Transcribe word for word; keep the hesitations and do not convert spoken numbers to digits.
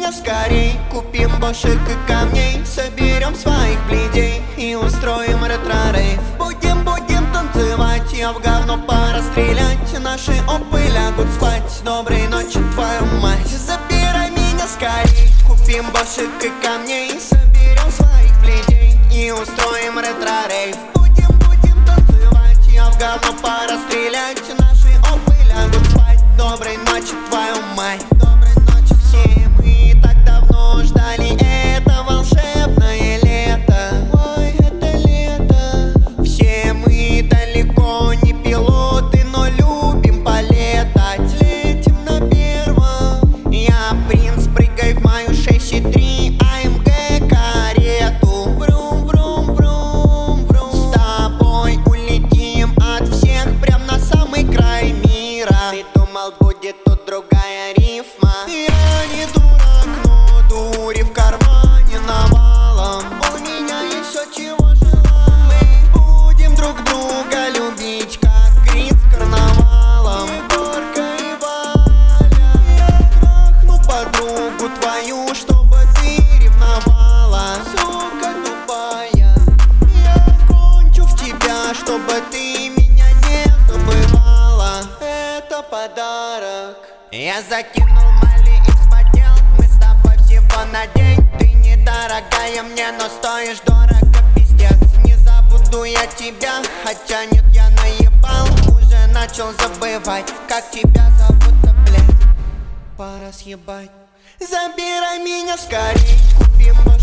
меня скорей, купим бошек и камней, соберем своих бледей и устроим ретро-рейв. Будем, будем танцевать, я в говно пора стрелять, наши опы лягут спать. Доброй ночи, твою мать. Забирай меня скорей, купим бошек и камней, соберем своих бледей и устроим ретро-рейв. Будем, будем танцевать, я в говно пора стрелять, наши опы лягут спать. Доброй ночи, твою мать. Доброй ночи, все мы так давно ждали это волшебное лето. Ой, это лето. Все мы далеко не пилоты, но любим полетать. Летим на первом. Я принц, прыгай в мою шесть и три АМГ карету. Врум, врум, врум, врум. С тобой улетим от всех прям на самый край мира. Ты думал, будет тут другая рифма? Я не дурак, но дури в кармане навалом. У меня есть все, чего желаю. Мы будем друг друга любить, как Крис с карнавалом. Егорка и Валя. Я трахну подругу твою, чтобы ты ревновала. Сука тупая. Я кончу в тебя, чтобы ты меня не забывала. Это подарок. Я закинул мали и вспотел. Мы с тобой всего на день. Ты недорогая мне, но стоишь дорого, пиздец. Не забуду я тебя, хотя нет, я наебал. Уже начал забывать, как тебя зовут-то, блядь. Пора съебать. Забирай меня скорей, купим